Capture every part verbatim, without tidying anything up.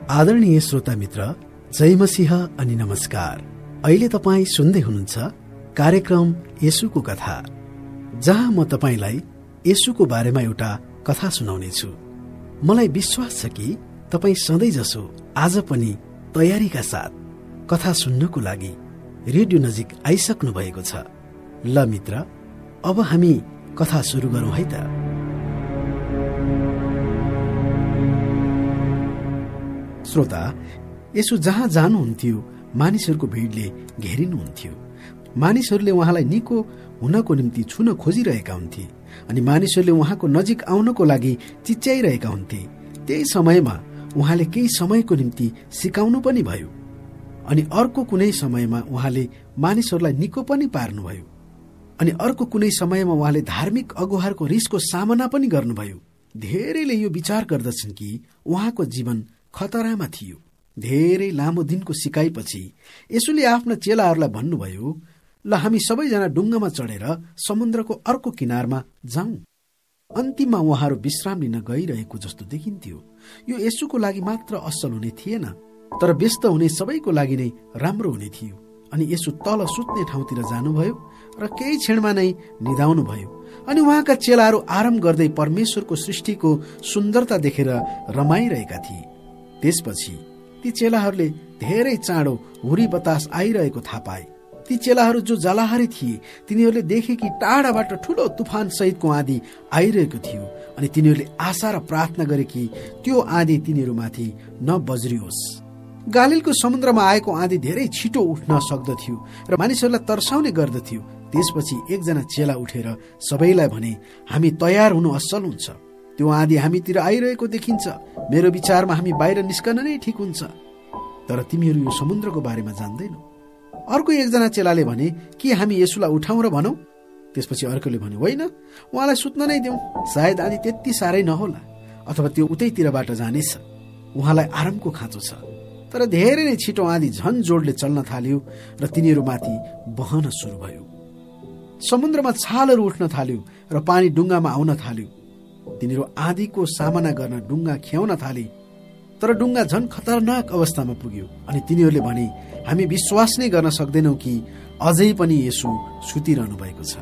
आदरणीय श्रोता मित्र, जय मसीह अनि नमस्कार। अहिले तपाईँ सुन्दै हुनुहुन्छ कार्यक्रम येशूको कथा, जहाँ म तपाईलाई येशूको बारेमा एउटा कथा सुनाउने छु। मलाई विश्वास छ कि तपाईँ सधैँ जसो आज पनि तयारीका साथ कथा सुन्नको लागि रेडियो नजिक आइसक्नु भएको छ। ल मित्र, अब हामी कथा सुरु गरौँ है त। श्रोता, यसो जहाँ जानुहुन्थ्यो मानिसहरूको भिडले घेरिनुहुन्थ्यो। मानिसहरूले उहाँलाई निको हुनको निम्ति छुन खोजिरहेका हुन्थे अनि मानिसहरूले उहाँको नजिक आउनको लागि चिच्याइरहेका हुन्थे। त्यही समयमा उहाँले केही समयको निम्ति सिकाउनु पनि भयो अनि अर्को कुनै समयमा उहाँले मानिसहरूलाई निको पनि पार्नुभयो अनि अर्को कुनै समयमा उहाँले धार्मिक अगुवाहरूको रिसको सामना पनि गर्नुभयो। धेरैले यो विचार गर्दछन् कि उहाँको जीवन खतरामा थियो। धेरै लामो दिनको सिकाइपछि यसुले आफ्ना चेलाहरूलाई भन्नुभयो, ल हामी सबैजना डुङ्गामा चढेर समुद्रको अर्को किनारमा जाउँ। अन्तिममा उहाँहरू विश्राम लिन गइरहेको जस्तो देखिन्थ्यो। यो यसुको लागि मात्र असल हुने थिएन, तर व्यस्त हुने सबैको लागि नै राम्रो हुने थियो। अनि यसु तल सुत्ने ठाउँतिर जानुभयो र केही क्षणमा नै निदाउनुभयो अनि उहाँका चेलाहरू आराम गर्दै परमेश्वरको सृष्टिको सुन्दरता देखेर रमाइरहेका थिए। त्यसपछि ती चेलाहरूले धेरै चाँडो हुरी बतास आइरहेको थाहा पाए। ती चेलाहरू जो जलाहारी थिए तिनीहरूले देखे कि टाढाबाट ठूलो तुफान सहितको आँधी आइरहेको थियो अनि तिनीहरूले आशा र प्रार्थना गरे कि त्यो आँधी तिनीहरूमाथि नबज्रियोस्। गालिलको समुद्रमा आएको आँधी धेरै छिटो उठ्न सक्दथ्यो र मानिसहरूलाई तर्साउने गर्दथ्यो। त्यसपछि एकजना चेला उठेर सबैलाई भने, हामी तयार हुनु असल हुन्छ। त्यो आँधी हामीतिर आइरहेको देखिन्छ। मेरो विचारमा हामी बाहिर निस्कन नै ठिक हुन्छ। तर तिमीहरू यो समुद्रको बारेमा जान्दैनौ। अर्को एकजना चेलाले भने, के हामी यसुलाई उठाउँ र भनौँ? त्यसपछि अर्कोले भन्यो, होइन, उहाँलाई सुत्न नै देऊ। सायद आँधी त्यति साह्रै नहोला अथवा त्यो उतैतिरबाट जानेछ। उहाँलाई आरामको खाँचो छ। तर धेरै नै छिटो आँधी झन जोडले चल्न थाल्यो र तिनीहरूमाथि बहन सुरु भयो। समुद्रमा छालहरू उठ्न थाल्यो र पानी डुङ्गामा आउन थाल्यो। तिनीहरू आँधीको सामना गर्न डुङ्गा खियाउन थाले, तर डुङ्गा झन खतरनाक अवस्थामा पुग्यो अनि तिनीहरूले भने, हामी विश्वास नै गर्न सक्दैनौ कि अझै पनि यसु सुतिरहनु भएको छ।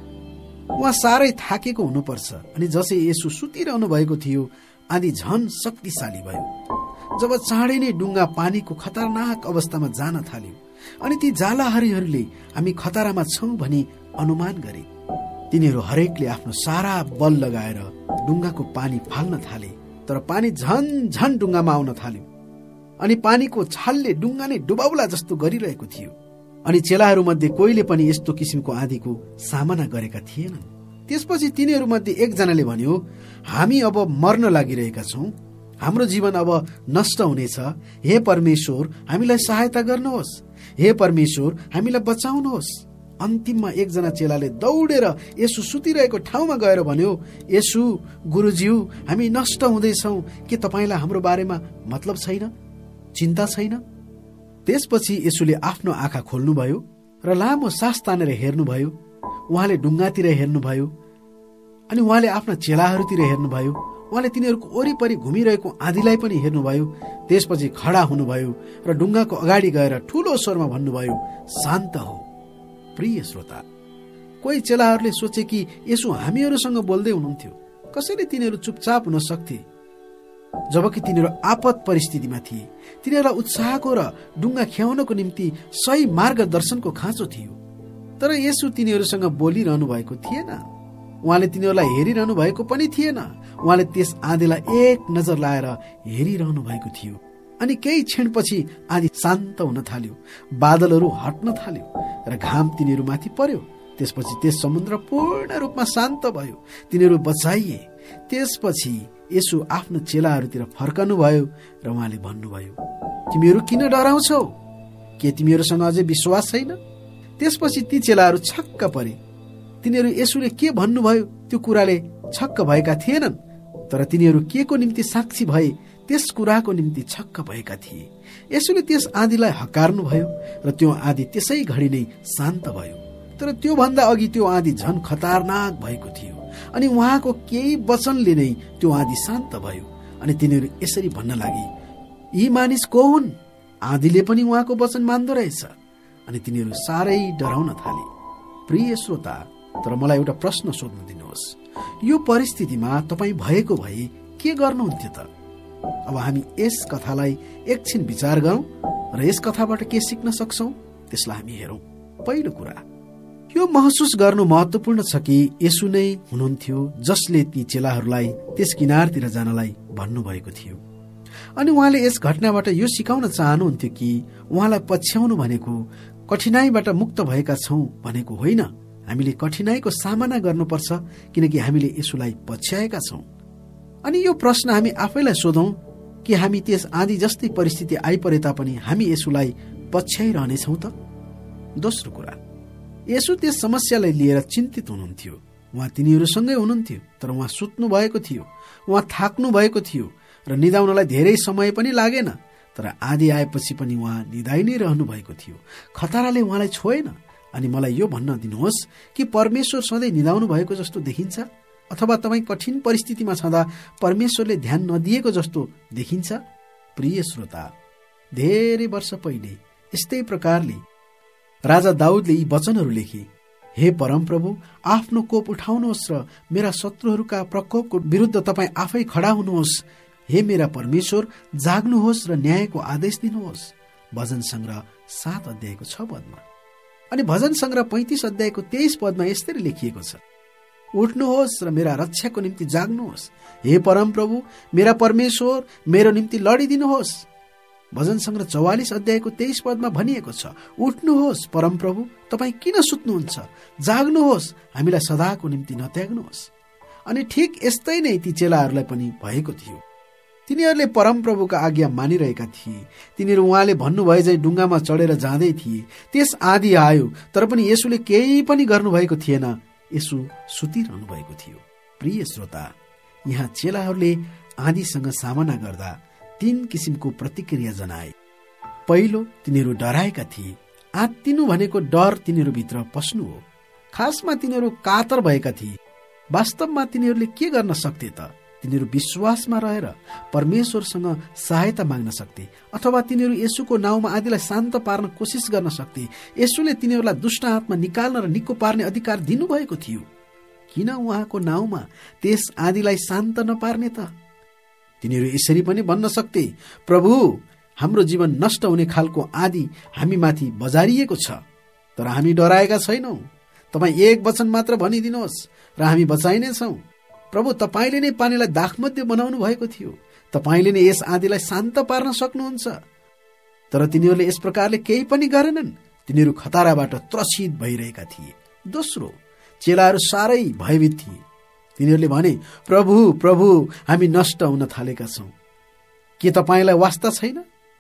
उहाँ साह्रै थाकेको हुनुपर्छ। अनि जसै यसु सुतिरहनु भएको थियो, आँधी झन शक्तिशाली भयो। जब चाँडै नै डुङ्गा पानीको खतरनाक अवस्थामा जान थाल्यो अनि ती जालाहारीहरूले हामी खतरामा छौं भनी अनुमान गरे। तिनीहरू हरेकले आफ्नो सारा बल लगाएर डुङ्गाको पानी फाल्न थाले, तर पानी झन झन डुङ्गामा आउन थाल्यो अनि पानीको छालले डुङ्गा नै डुबाउला जस्तो गरिरहेको थियो। अनि चेलाहरू मध्ये कोहीले पनि यस्तो किसिमको आँधीको सामना गरेका थिएनन्। त्यसपछि तिनीहरू मध्ये एकजनाले भन्यो, हामी अब मर्न लागिरहेका छौं। हाम्रो जीवन अब नष्ट हुनेछ। हे परमेश्वर, हामीलाई सहायता गर्नुहोस्। हे परमेश्वर, हामीलाई बचाउनुहोस्। अन्तिममा एकजना चेलाले दौडेर यसु सुतिरहेको ठाउँमा गएर भन्यो, यसु गुरुज्यू, हामी नष्ट हुँदैछौँ। के तपाईँलाई हाम्रो बारेमा मतलब छैन, चिन्ता छैन? त्यसपछि यसुले आफ्नो आँखा खोल्नुभयो र लामो सास तानेर हेर्नुभयो। उहाँले डुङ्गातिर हेर्नुभयो अनि उहाँले आफ्ना चेलाहरूतिर हेर्नुभयो। उहाँले तिनीहरूको वरिपरि घुमिरहेको आँधीलाई पनि हेर्नुभयो। त्यसपछि खडा हुनुभयो र डुङ्गाको अगाडि गएर ठूलो स्वरमा भन्नुभयो, शान्त हो। प्रिय श्रोता, कोही चेलाहरूले सोचे कि यसो हामीहरूसँग बोल्दै हुनुहुन्थ्यो। कसैले तिनीहरू चुपचाप हुन सक्थे जबकि तिनीहरू आपत परिस्थितिमा थिए। तिनीहरूलाई उत्साहको र डुङ्गा खियाउनको निम्ति सही मार्गदर्शनको खाँचो थियो। तर यसो तिनीहरूसँग बोलिरहनु भएको थिएन। उहाँले तिनीहरूलाई हेरिरहनु भएको पनि थिएन। उहाँले त्यस आँधीलाई एक नजर लाएर हेरिरहनु भएको थियो। अनि केही क्षणपछि आँधी शान्त हुन थाल्यो, बादलहरू हट्न थाल्यो र घाम तिनीहरूमाथि पर्यो। त्यसपछि त्यस समुद्र पूर्ण रूपमा शान्त भयो। तिनीहरू बचाइए। त्यसपछि यसु आफ्नो चेलाहरूतिर फर्कनु भयो र उहाँले भन्नुभयो, तिमीहरू किन डराउँछौ? के तिमीहरूसँग अझै विश्वास छैन? त्यसपछि ती चेलाहरू छक्क परे। तिनीहरू यसुले के भन्नुभयो त्यो कुराले छक्क भएका थिएनन्, तर तिनीहरू के को निम्ति साक्षी भए त्यस कुराको निम्ति छक्क भएका थिए। यसुले त्यस आँधीलाई हकार्नुभयो र त्यो आँधी त्यसै घडी नै शान्त भयो। तर त्यो भन्दा अघि त्यो आँधी झन खतरनाक भएको थियो अनि उहाँको केही वचनले नै त्यो आँधी शान्त भयो। अनि तिनीहरू यसरी भन्न लागे, यी मानिस को हुन्? आँधीले पनि उहाँको वचन मान्दो रहेछ। अनि तिनीहरू साह्रै डराउन थाले। प्रिय श्रोता, तर मलाई एउटा प्रश्न सोध्न दिनुहोस्। यो परिस्थितिमा तपाईँ भएको भए के गर्नुहुन्थ्यो त? अब हामी यस कथालाई एकछिन विचार गरौँ र यस कथाबाट के सिक्न सक्छौँ त्यसलाई हामी हेरौँ। पहिलो कुरा, यो महसुस गर्नु महत्वपूर्ण छ कि येशू नै हुनुहुन्थ्यो जसले ती चेलाहरूलाई त्यस किनारतिर जानलाई भन्नुभएको थियो। अनि उहाँले यस घटनाबाट यो सिकाउन चाहनुहुन्थ्यो कि उहाँलाई पछ्याउनु भनेको कठिनाईबाट मुक्त भएका छौं भनेको होइन। हामीले कठिनाईको सामना गर्नुपर्छ किनकि हामीले येशूलाई पछ्याएका छौं। अनि यो प्रश्न हामी आफैलाई सोधौं कि हामी त्यस आँधी जस्तै परिस्थिति आइपरे तापनि हामी येशूलाई पछ्याइरहनेछौं त? दोस्रो कुरा, येशू त्यस समस्यालाई लिएर चिन्तित हुनुहुन्थ्यो। उहाँ तिनीहरूसँगै हुनुहुन्थ्यो, तर उहाँ सुत्नु भएको थियो, उहाँ थाक्नु भएको थियो र निदाउनलाई धेरै समय पनि लागेन। तर आँधी आएपछि पनि उहाँ निदाइ नै रहनु भएको थियो। खतराले उहाँलाई छोएन। अनि मलाई यो भन्न दिनुहोस् कि परमेश्वर सधैँ निदाउनु भएको जस्तो देखिन्छ अथवा तपाईँ कठिन परिस्थितिमा छँदा परमेश्वरले ध्यान नदिएको जस्तो देखिन्छ? प्रिय श्रोता, धेरै वर्ष पहिले यस्तै प्रकारले राजा दाउदले यी वचनहरू लेखे, हे परमप्रभु, आफ्नो कोप उठाउनुहोस् र मेरा शत्रुहरूका प्रकोपको विरुद्ध तपाईँ आफै खडा हुनुहोस्। हे मेरा परमेश्वर, जाग्नुहोस् र न्यायको आदेश दिनुहोस्। भजन संग्रह सात अध्यायको छ पदमा। अनि भजन संग्रह पैंतीस अध्यायको तेइस पदमा यस्तै लेखिएको छ, उठ्नुहोस् र मेरा रक्षाको निम्ति जाग्नुहोस्। हे परमप्रभु, मेरा परमेश्वर, मेरो निम्ति लडिदिनुहोस्। भजन संग्रह चौवालिस अध्यायको तेइस पदमा भनिएको छ, उठ्नुहोस् परमप्रभु, तपाईँ किन सुत्नुहुन्छ? जाग्नुहोस्, हामीलाई सदाको निम्ति नत्याग्नुहोस्। अनि ठिक यस्तै नै ती चेलाहरूलाई पनि भएको थियो। तिनीहरूले परमप्रभुका आज्ञा मानिरहेका थिए। तिनीहरू उहाँले भन्नुभए झै डुङ्गामा चढेर जाँदै थिए। त्यस आँधी आयो तर पनि येशूले केही पनि गर्नुभएको थिएन। येशू सुतिरहनु भएको थियो। प्रिय श्रोता, यहाँ चेलाहरूले आँधीसँग सामना गर्दा तीन किसिमको प्रतिक्रिया जनाए। पहिलो, तिनीहरू डराएका थिए। आत्तिनु भनेको डर तिनीहरूभित्र पस्नु हो। खासमा तिनीहरू कातर भएका थिए। वास्तवमा तिनीहरूले के गर्न सक्थे त? तिनीहरू विश्वासमा रहेर परमेश्वरसँग सहायता माग्न सक्थे अथवा तिनीहरू येशूको नाउँमा आँधीलाई शान्त पार्न कोसिस गर्न सक्थे। येशूले तिनीहरूलाई दुष्ट आत्मा निकाल्न र निको पार्ने अधिकार दिनुभएको थियो। किन उहाँको नाउँमा त्यस आँधीलाई शान्त नपार्ने त? तिनीहरू यसरी पनि भन्न सक्थे, प्रभु, हाम्रो जीवन नष्ट हुने खालको आँधी हामी माथि बजारिएको छ, तर हामी डराएका छैनौं। तपाईँ एक वचन मात्र भनिदिनुहोस् र हामी बचाइनेछौं। प्रभु, तपाईँले नै पानीलाई दाखमध्य बनाउनु भएको थियो। तपाईँले नै यस आँधीलाई शान्त पार्न सक्नुहुन्छ। तर तिनीहरूले यस प्रकारले केही पनि गरेनन्। तिनीहरू खतराबाट त्रसित भइरहेका थिए। दोस्रो, चेलाहरू साह्रै भयभीत थिए। तिनीहरूले भने, प्रभु प्रभु, हामी नष्ट हुन थालेका छौं। के तपाईँलाई वास्ता छैन?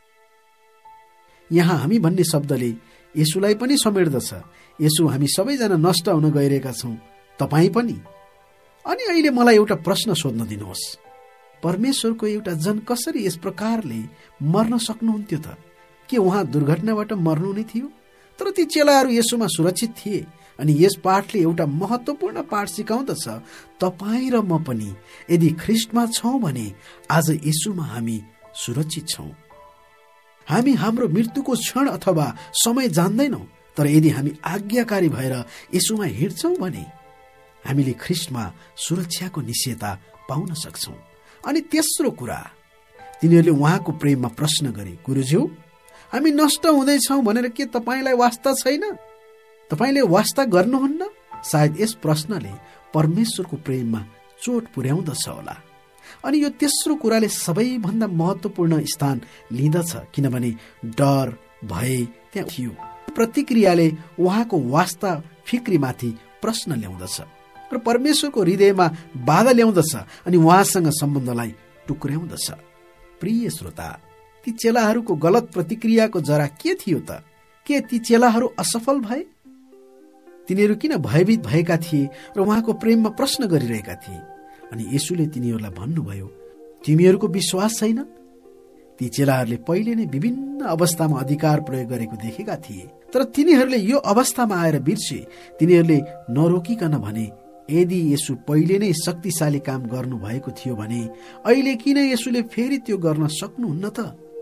यहाँ हामी भन्ने शब्दले येशूलाई पनि समेट्दछ। येशू, हामी सबैजना नष्ट हुन गइरहेका छौं, तपाईँ पनि। अनि अहिले मलाई एउटा प्रश्न सोध्न दिनुहोस्। परमेश्वरको एउटा जन कसरी यस प्रकारले मर्न सक्नुहुन्थ्यो त? के उहाँ दुर्घटनाबाट मर्नु नै थियो? तर ती चेलाहरू येशूमा सुरक्षित थिए। अनि यस पाठले एउटा महत्वपूर्ण पाठ सिकाउँदछ। तपाईँ र म पनि यदि ख्रीष्टमा छौं भने आज येशूमा हामी सुरक्षित छौं। हामी हाम्रो मृत्युको क्षण अथवा समय जान्दैनौं, तर यदि हामी आज्ञाकारी भएर येशूमा हिँड्छौं भने हामीले ख्रीष्टमा सुरक्षाको निश्चयता पाउन सक्छौं। अनि तेस्रो कुरा, तिनीहरूले उहाँको प्रेममा प्रश्न गरे, गुरुज्यू, हामी नष्ट हुँदैछौं भनेर के तपाईलाई वास्ता छैन? तपाईले वास्ता गर्नुहुन्न? सायद यस प्रश्नले परमेश्वरको प्रेममा चोट पुर्याउँदछ होला। अनि यो तेस्रो कुराले सबैभन्दा महत्वपूर्ण स्थान लिँदछ, किनभने डर, भय त्यहाँ थियो। प्रतिक्रियाले उहाँको वास्ता फिक्रीमाथि प्रश्न ल्याउँदछ र परमेश्वरको हृदयमा बाधा ल्याउँदछ अनि उहाँसँग सम्बन्धलाई टुक्र्याउँदछ। प्रिय श्रोता, ती चेलाहरूको गलत प्रतिक्रियाको जरा के थियो त? के ती चेलाहरू असफल भए? तिनीहरू किन भयभीत भएका थिए र उहाँको प्रेममा प्रश्न गरिरहेका थिए? अनि येशूले तिनीहरूलाई भन्नुभयो, तिमीहरूको विश्वास छैन? ती चेलाहरूले पहिले नै विभिन्न अवस्थामा अधिकार प्रयोग गरेको देखेका थिए, तर तिनीहरूले यो अवस्थामा आएर बिर्से। तिनीहरूले नरोकिकन भने, यदि येशू पहिले नै शक्तिशाली काम गर्नु भएको थियो भने अहिले किन येशूले फेरि त्यो गर्न सक्नुहुन्न त?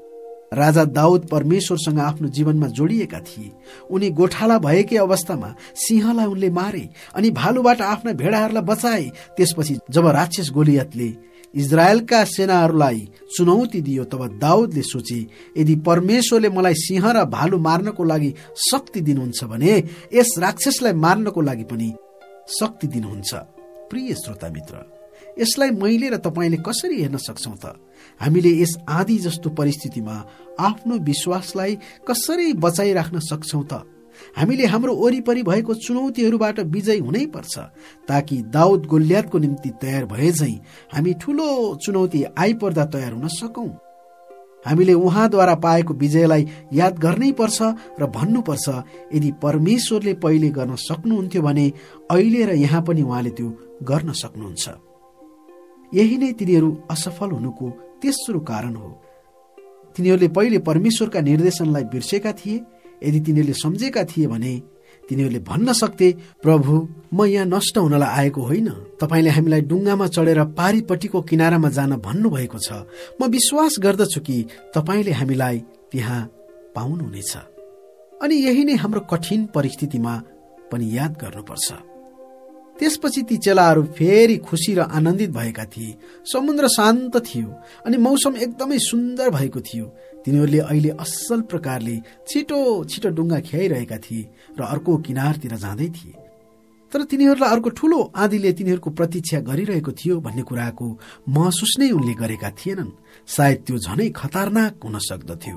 राजा दाउद परमेश्वरसँग आफ्नो जीवनमा जोडिएका थिए। उनी गोठाला भएकै अवस्थामा सिंहलाई उनले मारे अनि भालुबाट आफ्ना भेडाहरूलाई बचाए। त्यसपछि जब राक्षस गोलियतले इजरायलका सेनाहरूलाई चुनौती दियो तब दाउदले सोचे, यदि परमेश्वरले मलाई सिंह र भालु मार्नको लागि शक्ति दिनुहुन्छ भने यस राक्षसलाई मार्नको लागि पनि शक्ति दिनुहुन्छ। प्रिय श्रोता मित्र, यसलाई मैले र तपाईँले कसरी हेर्न सक्छौं त? हामीले यस आँधी जस्तो परिस्थितिमा आफ्नो विश्वासलाई कसरी बचाइराख्न सक्छौं त? हामीले हाम्रो वरिपरि भएको चुनौतीहरूबाट विजयी हुनै पर्छ, ताकि दाउद गोलियतको निम्ति तयार भए झैं हामी ठूलो चुनौती आइपर्दा तयार हुन सकौं। हामीले उहाँद्वारा पाएको विजयलाई याद गर्नै पर्छ र भन्नुपर्छ, यदि परमेश्वरले पहिले गर्न सक्नुहुन्थ्यो भने अहिले र यहाँ पनि उहाँले त्यो गर्न सक्नुहुन्छ। यही नै तिनीहरू असफल हुनुको तेस्रो कारण हो। तिनीहरूले पहिले परमेश्वरका निर्देशनलाई बिर्सेका थिए। यदि तिनीहरूले सम्झेका थिए भने तिनीहरूले भन्न सक्थे, प्रभु, म यहाँ नष्ट हुनलाई आएको होइन, तपाईँले हामीलाई डुङ्गामा चढेर पारीपट्टिको किनारामा जान भन्नुभएको छ। म विश्वास गर्दछु कि तपाईँले हामीलाई त्यहाँ पाउनुहुनेछ। अनि यही नै हाम्रो कठिन परिस्थितिमा पनि याद गर्नुपर्छ। त्यसपछि ती चेलाहरू फेरि खुसी र आनन्दित भएका थिए। समुद्र शान्त थियो अनि मौसम एकदमै सुन्दर भएको थियो। तिनीहरूले अहिले असल प्रकारले छिटो छिटो डुङ्गा खेलाइरहेका थिए र अर्को किनारतिर जाँदै थिए। तर तिनीहरूलाई अर्को ठूलो आँधीले तिनीहरूको प्रतीक्षा गरिरहेको थियो भन्ने कुराको महसुस नै उनले गरेका थिएनन्। सायद त्यो झनै खतरनाक हुन सक्दथ्यो।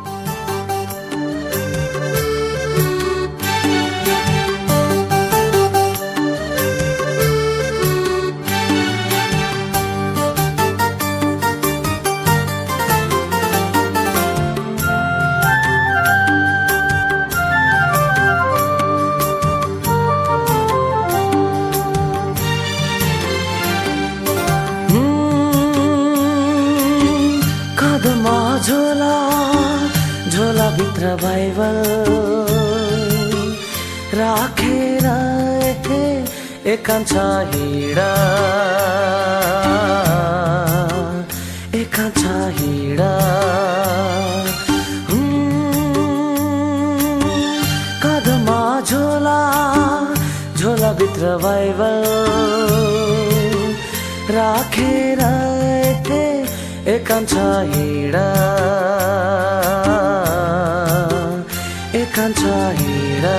बाइबल राखेर एकांश हिँडा एकांश हिँडा कदमा झोला झोला भित्र बाइबल राखेर एकांश हिँडा एकांश हिँडा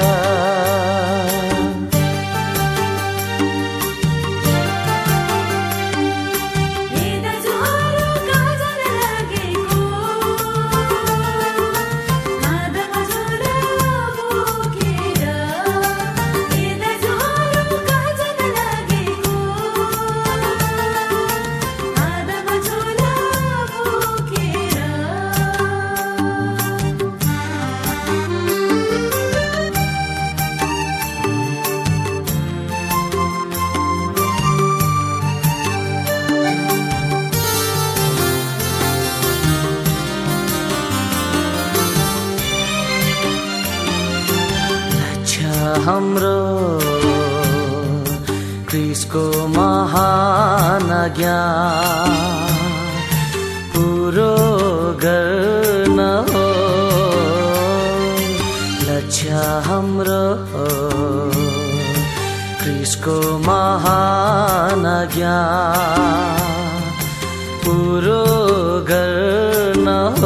हाम्रो क्रिस्टको महान ज्ञान पुरो गर्न हो। लक्ष्य हाम्रो क्रिस्टको महान ज्ञान पुरो गर्न हो।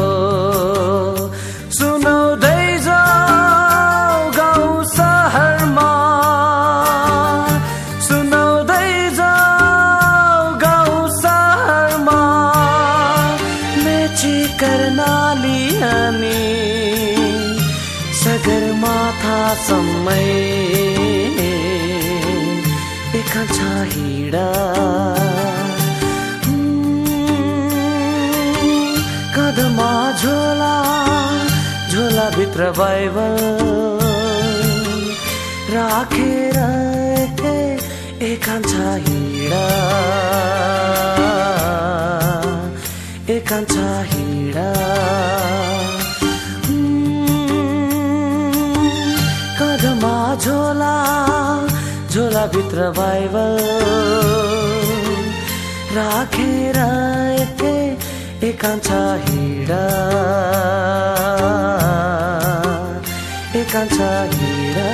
सगरमाथा सम्मै एकांश हिँडा कदमा झोला झोला भित्र बाइबल राखेर एकांश हिँडा एकांश हिँडा कदमा झोला झोला भित्र बाइबल राखेर एकांशा हिँडा एकांशा हिँडा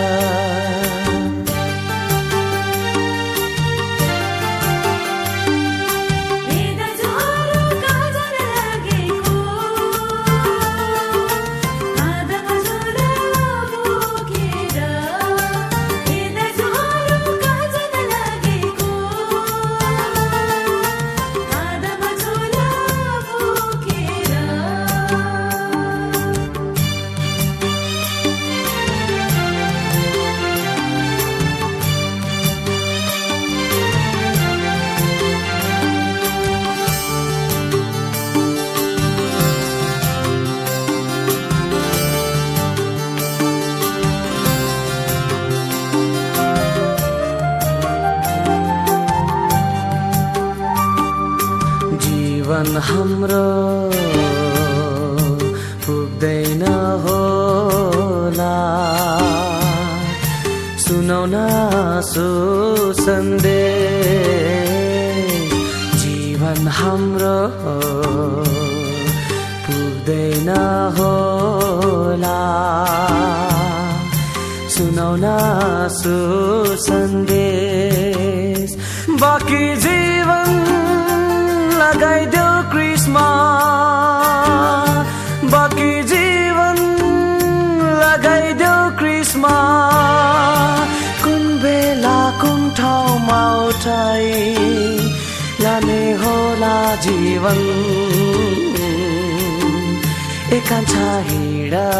जीवन हाम्रो पुग्दैन होला सुनाउन सो सन्देश जीवन हाम्रो पुग्दैन होला सुनाउन सो सन्देश बाँकी जीवन लगाइदेऊ क्रिसमस बाँकी जीवन लगाइदेऊ क्रिसमस कुन बेला कुन ठाउँमा उठाइ लाने होला जीवन एकांशा हिँडा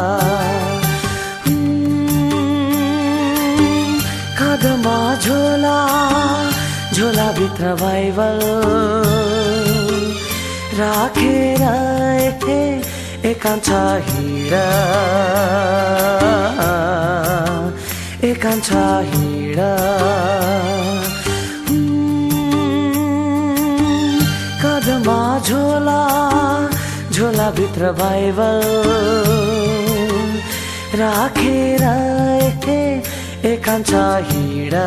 काँधमा झोला झोला भित्र बाइबल राखेर एकांशा हिँडा एकांशा हिँडा काँधमा झोला झोला भित्र बाइबल राखेर एकांशा हिँडा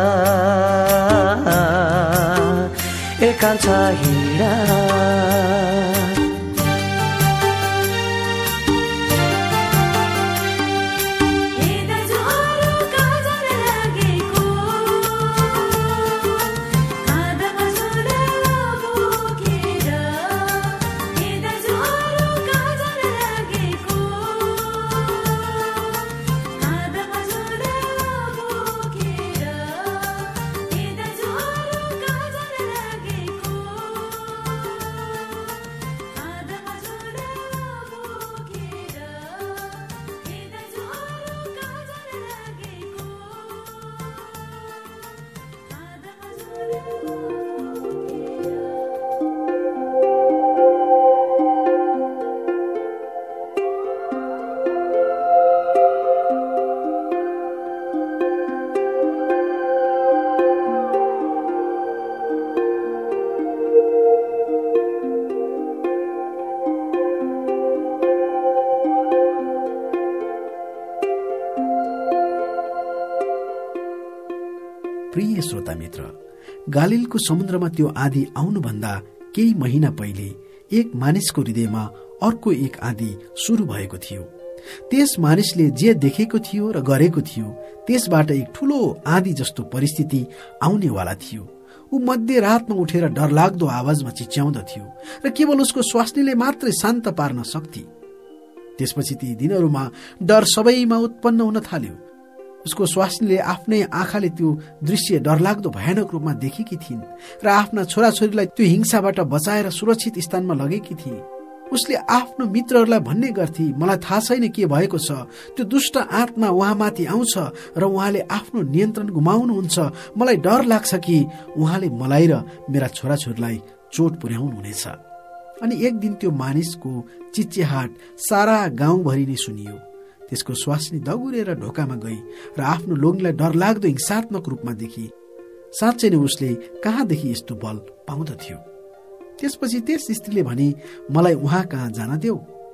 एकांशा हिँडा प्रिय श्रोता मित्र, गालिलको समुद्रमा त्यो आँधी आउनुभन्दा केही महिना पहिले एक मानिसको हृदयमा अर्को एक आँधी सुरु भएको थियो। त्यस मानिसले जे देखेको थियो र गरेको थियो त्यसबाट एक ठूलो आँधी जस्तो परिस्थिति आउनेवाला थियो। ऊ मध्यरातमा उठेर डरलाग्दो आवाजमा चिच्याउँदथ्यो र केवल उसको स्वास्नीले मात्रै शान्त पार्न सक्थे। त्यसपछि ती दिनहरूमा डर सबैमा उत्पन्न हुन थाल्यो। उसको स्वास्नीले आफ्नै आँखाले त्यो दृश्य डरलाग्दो भयानक रूपमा देखेकी थिइन् र आफ्ना छोराछोरीलाई त्यो हिंसाबाट बचाएर सुरक्षित स्थानमा लगेकी थिए। उसले आफ्नो मित्रहरूलाई भन्ने गर्थे, मलाई थाहा छैन के भएको छ, त्यो दुष्ट आत्मा उहाँमाथि आउँछ र उहाँले आफ्नो नियन्त्रण गुमाउनुहुन्छ। मलाई डर लाग्छ कि उहाँले मलाई र मेरा छोराछोरीलाई चोट पुर्याउनु हुनेछ। अनि एक दिन त्यो मानिसको चिच्याहाट सारा गाउँभरि नै सुनियो। त्यसको स्वास्नी दगुरेर ढोकामा गई र आफ्नो लोग्नेलाई डरलाग्दो हिंसात्मक रूपमा देखी। साँच्चै नै उसले कहाँदेखि यस्तो बल पाउँदथ्यो। त्यसपछि त्यस स्त्रीले भनी, मलाई उहाँ कहाँ जान देऊ,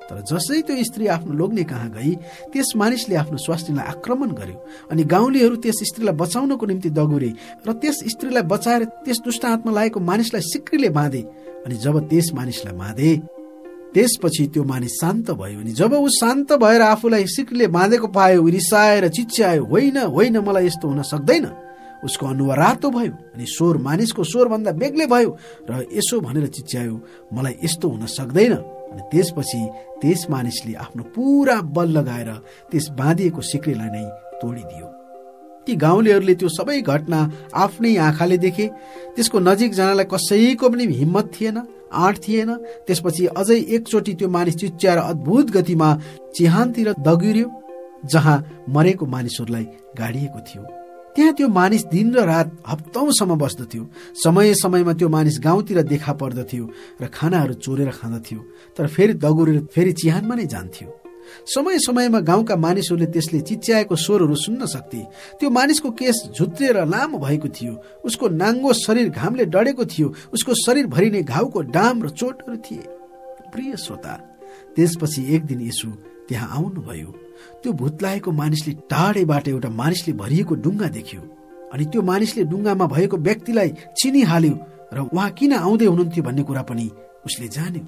तर जसै त्यो स्त्री आफ्नो लोग्ने कहाँ गई, त्यस मानिसले आफ्नो स्वास्नीलाई आक्रमण गर्यो अनि गाउँलेहरू त्यस स्त्रीलाई बचाउनको निम्ति दगुरे र त्यस स्त्रीलाई बचाएर त्यस दुष्ट आत्मा लागेको मानिसलाई सिक्रीले बाँधे। अनि जब त्यस मानिसलाई बाँधे त्यसपछि त्यो मानिस शान्त भयो। अनि जब ऊ शान्त भएर आफूलाई सिक्रीले बाँधेको पायो, रिसाएर चिच्यायो, होइन होइन मलाई यस्तो हुन सक्दैन। उसको अनुहार रातो भयो अनि स्वर मानिसको स्वरभन्दा बेग्लै भयो र यसो भनेर चिच्यायो, मलाई यस्तो हुन सक्दैन। अनि त्यसपछि त्यस मानिसले आफ्नो पूरा बल लगाएर त्यस बाँधिएको सिक्रीलाई नै तोडिदियो। ती गाउँलेहरूले त्यो सबै घटना आफ्नै आँखाले देखे। त्यसको नजिक जानलाई कसैको पनि हिम्मत थिएन, आँट थिएन। त्यसपछि अझै एकचोटि त्यो मानिस चिच्याएर अद्भुत गतिमा चिहानतिर दगुर्यो जहाँ मरेको मानिसहरूलाई गाडिएको थियो। त्यहाँ त्यो मानिस दिन र रात हप्तौंसम्म बस्दथ्यो। समय समयमा त्यो मानिस गाउँतिर देखा पर्दथ्यो र खानाहरू चोरेर खाँदथ्यो, तर फेरि दगुरेर फेरि चिहानमा नै जान्थ्यो। समय समयमा गाउँका मानिसहरूले त्यसले चिच्याएको स्वरहरू सुन्न सक्थे। त्यो मानिसको केश झुत्रिएर लामो भएको थियो, उसको नाङ्गो शरीर घामले डढेको थियो, उसको शरीरभरि नै घाउको डाम र चोटहरू थिए। प्रिय श्रोता, त्यसपछि एक दिन येशू त्यहाँ आउनुभयो। त्यो भूत लागेको मानिसले टाढेबाट एउटा मानिसले भरिएको डुङ्गा देख्यो अनि त्यो मानिसले डुङ्गामा भएको व्यक्तिलाई चिनिहाल्यो र उहाँ किन आउँदै हुनुहुन्थ्यो भन्ने कुरा पनि उसले जान्यो।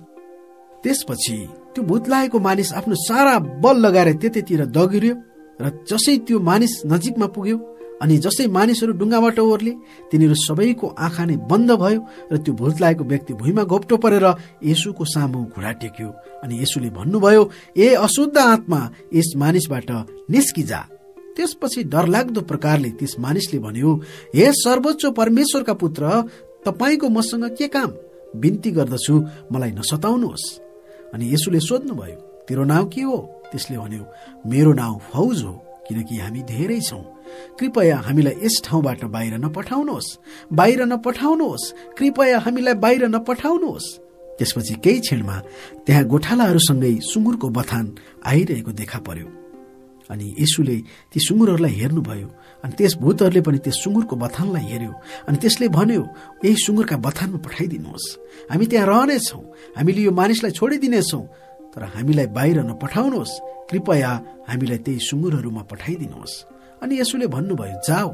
त्यसपछि त्यो भूत लागेको मानिस आफ्नो सारा बल लगाएर त्यतैतिर दगुर्यो र जसै त्यो मानिस नजिकमा पुग्यो अनि जसै मानिसहरू डुङ्गाबाट ओर्ले, तिनीहरू सबैको आँखा नै बन्द भयो र त्यो भूत लागेको व्यक्ति भुइँमा घोप्टो परेर येशूको सामु घुँडा टेक्यो। अनि येशूले भन्नुभयो, ए अशुद्ध आत्मा, यस मानिसबाट निस्किजा। त्यसपछि डरलाग्दो प्रकारले त्यस मानिसले भन्यो, हे सर्वोच्च परमेश्वरका पुत्र, तपाईको मसँग के काम? बिन्ती गर्दछु, मलाई नसताउनुहोस्। अनि येशूले सोध्नुभयो, तेरो नाउँ के हो? त्यसले भन्यो, मेरो नाउँ फौज हो, किनकि हामी धेरै छौं। कृपया हामीलाई यस ठाउँबाट बाहिर नपठाउनुहोस्, बाहिर नपठाउनुहोस्, कृपया हामीलाई बाहिर नपठाउनुहोस्। त्यसपछि केही क्षणमा त्यहाँ गोठालाहरूसँगै सुँगुरको बथान आइरहेको देखा पर्यो। अनि येशूले ती सुँगुरहरूलाई हेर्नुभयो अनि त्यस भूतहरूले पनि त्यस सुँगुरको बथानलाई हेर्यो अनि त्यसले भन्यो, यही सुँगुरका बथानमा पठाइदिनुहोस्, हामी त्यहाँ रहनेछौँ, हामीले यो मानिसलाई छोडिदिनेछौँ, तर हामीलाई बाहिर नपठाउनुहोस्, कृपया हामीलाई त्यही सुँगुरहरूमा पठाइदिनुहोस्। अनि येशूले भन्नुभयो, जाऊ।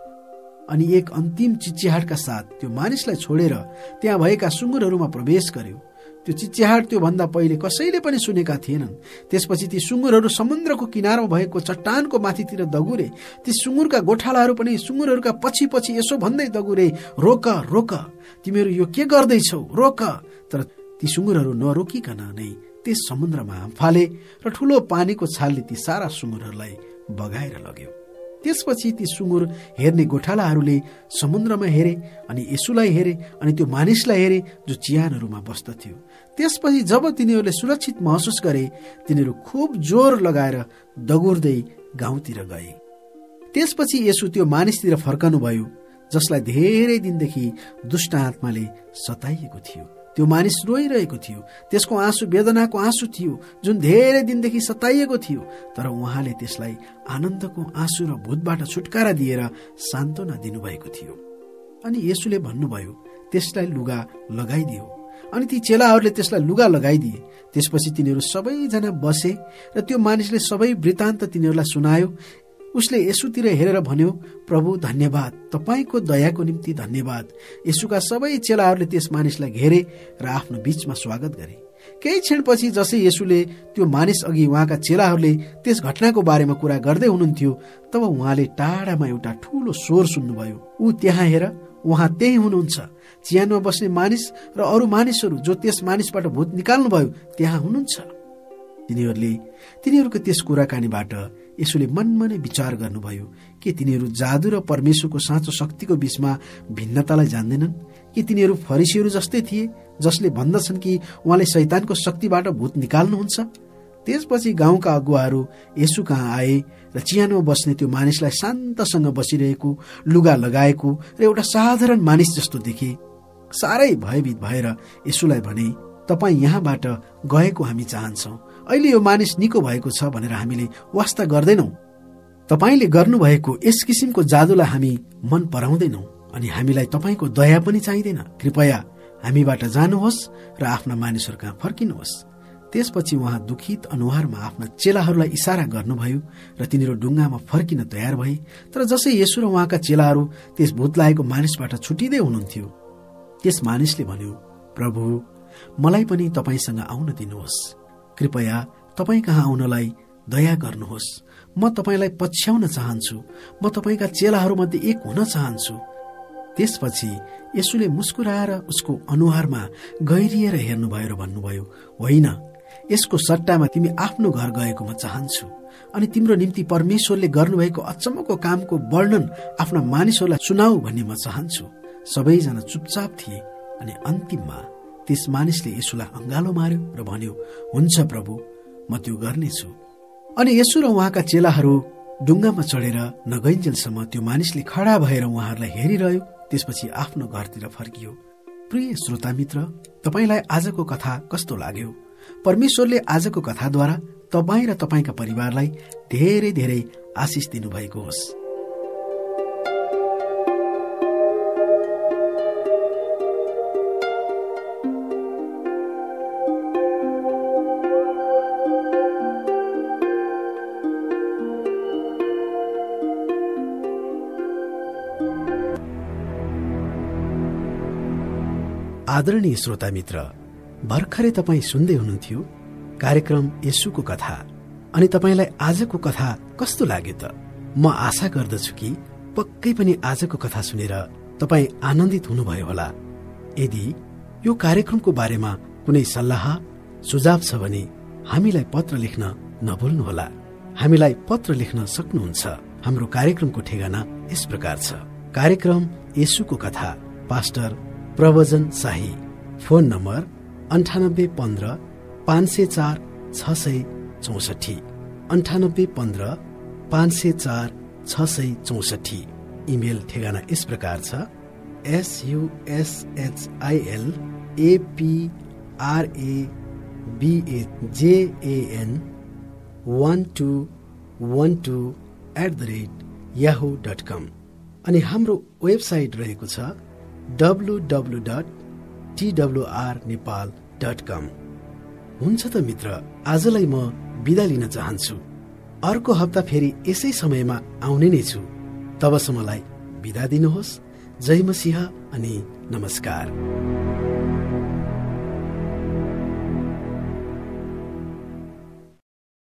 अनि एक अन्तिम चिच्याहाटका साथ त्यो मानिसलाई छोडेर त्यहाँ भएका सुँगुरहरूमा प्रवेश गर्यो। त्यो चिच्याहाट त्यो भन्दा पहिले कसैले पनि सुनेका थिएनन्। त्यसपछि ती सुँगुरहरू समुद्रको किनारमा भएको चट्टानको माथितिर दगुरे। ती सुँगुरका गोठालाहरू पनि सुँगुरहरूका पछि पछि यसो भन्दै दगुरे, रोक रोक, तिमीहरू यो के गर्दैछौ, रोक। तर ती सुँगुरहरू नरोकिकन नै त्यस समुद्रमा हामफाले र ठूलो पानीको छालले ती सारा सुँगुरहरूलाई बगाएर लग्यो। त्यसपछि ती सुँगुर हेर्ने गोठालाहरूले समुद्रमा हेरे अनि येशूलाई हेरे अनि त्यो मानिसलाई हेरे जो चिहानहरूमा बस्दथ्यो। त्यसपछि जब तिनीहरूले सुरक्षित महसुस गरे, तिनीहरू खुब जोर लगाएर दगुर्दै गाउँतिर गए। त्यसपछि येशू त्यो मानिसतिर फर्कनुभयो जसलाई धेरै दिनदेखि दुष्ट आत्माले सताइएको थियो। त्यो मानिस रोइरहेको थियो, त्यसको आँसु वेदनाको आँसु थियो जुन धेरै दिनदेखि सताइएको थियो, तर उहाँले त्यसलाई आनन्दको आँसु र भूतबाट छुटकारा दिएर सान्त्वना दिनुभएको थियो। अनि येशूले भन्नुभयो, त्यसलाई लुगा लगाइदियो। अनि ती चेलाहरूले त्यसलाई लुगा लगाइदिए। त्यसपछि तिनीहरू सबैजना बसे र त्यो मानिसले सबै वृत्तान्त तिनीहरूलाई सुनायो। उसले येशूतिर हेरेर भन्यो, प्रभु धन्यवाद, तपाईको दयाको निम्ति धन्यवाद। येशूका सबै चेलाहरूले त्यस मानिसलाई घेरे र आफ्नो बीचमा स्वागत गरे। केही क्षणपछि जसै येशूले त्यो मानिस अघि उहाँका चेलाहरूले त्यस घटनाको बारेमा कुरा गर्दै हुनुहुन्थ्यो, तब उहाँले टाढामा एउटा ठूलो स्वर सुन्नुभयो, ऊ त्यहाँ हेर, उहाँ त्यही हुनुहुन्छ। चिहानमा बस्ने मानिस र अरू मानिसहरू जो त्यस मानिसबाट भूत निकाल्नुभयो त्यहाँ हुनुहुन्छ। तिनीहरूले तिनीहरूको त्यस कुराकानीबाट येशूले मनमा नै विचार गर्नुभयो, के तिनीहरू जादु र परमेश्वरको साँचो शक्तिको बीचमा भिन्नतालाई जान्दैनन्? कि तिनीहरू फरिसीहरू जस्तै थिए जसले भन्दछन् कि उहाँले शैतानको शक्तिबाट भूत निकाल्नुहुन्छ? त्यसपछि गाउँका अगुवाहरू येशू कहाँ आए र चिहानमा बस्ने त्यो मानिसलाई शान्तसँग बसिरहेको, लुगा लगाएको र एउटा साधारण मानिस जस्तो देखे। साह्रै भयभीत भएर येशूलाई भने, तपाईँ यहाँबाट गएको हामी चाहन्छौँ। अहिले यो मानिस निको भएको छ भनेर हामीले वास्ता गर्दैनौँ। तपाईँले गर्नुभएको यस किसिमको जादुलाई हामी मन पराउँदैनौँ अनि हामीलाई तपाईँको दया पनि चाहिँदैन। कृपया हामीबाट जानुहोस् र आफ्ना मानिसहरू कहाँ फर्किनुहोस्। त्यसपछि उहाँ दुखित अनुहारमा आफ्ना चेलाहरूलाई इशारा गर्नुभयो र तिनीहरू डुङ्गामा फर्किन तयार भए। तर जसै येशू र उहाँका चेलाहरू त्यस भूत लागेको मानिसबाट छुटिँदै हुनुहुन्थ्यो, त्यस मानिसले भन्यो, प्रभु, मलाई पनि तपाईसँग आउन दिनुहोस्। कृपया तपाईँ कहाँ आउनलाई दया गर्नुहोस्। म तपाईँलाई पछ्याउन चाहन्छु। म तपाईँका चेलाहरूमध्ये एक हुन चाहन्छु। त्यसपछि येशूले मुस्कुराएर उसको अनुहारमा गहिरिएर हेर्नुभयो र भन्नुभयो, होइन, यसको सट्टामा तिमी आफ्नो घर गएको म चाहन्छु अनि तिम्रो निम्ति परमेश्वरले गर्नुभएको अचम्मको कामको वर्णन आफ्ना मानिसहरूलाई सुनाऊ भन्ने म चाहन्छु। सबैजना चुपचाप थिए अनि अन्तिममा त्यस मानिसले येशूलाई अँगालो मार्यो र भन्यो, हुन्छ प्रभु, म त्यो गर्नेछु। अनि येशू र उहाँका चेलाहरू डुङ्गामा चढेर नगइन्जेलसम्म त्यो मानिसले खडा भएर उहाँहरूलाई हेरिरह्यो। त्यसपछि आफ्नो घरतिर फर्कियो। प्रिय श्रोता मित्र, तपाईलाई आजको कथा कस्तो लाग्यो? परमेश्वरले आजको कथाद्वारा तपाईँ र तपाईँका परिवारलाई धेरै धेरै आशिष दिनुभएको होस्। आदरणीय श्रोता मित्र, भर्खरै तपाईँ सुन्दै हुनुहुन्थ्यो कार्यक्रम येशूको कथा। अनि तपाईँलाई आजको कथा कस्तो लाग्यो त? म आशा गर्दछु कि पक्कै पनि आजको कथा सुनेर तपाईँ आनन्दित हुनुभयो होला। यदि यो कार्यक्रमको बारेमा कुनै सल्लाह सुझाव छ भने हामीलाई पत्र लेख्न नभुल्नुहोला। हामीलाई पत्र लेख्न सक्नुहुन्छ। हाम्रो कार्यक्रमको ठेगाना यस प्रकार छ, कार्यक्रम येशूको कथा, पास्टर प्रवचन शाही, फोन नम्बर अन्ठानब्बे पन्ध्र पाँच सय चार छ सय चौसठी, अन्ठानब्बे पन्ध्र पाँच सय चार छ सय चौसठी। इमेल ठेगाना यस प्रकार छ, एसयुएसएचआइएल एपिआरएबिएजेएन one two one two at the rate Yahoo dot कम। अनि हाम्रो वेबसाइट रहेको छ W W dot TWR Nepal dot कम। हुन्छ त मित्र, आजलाई म बिदा लिन चाहन्छु। अर्को हप्ता फेरि यसै समयमा आउने नै छु। तबसम्मलाई बिदा दिनुहोस्। जय मसीह अनि नमस्कार।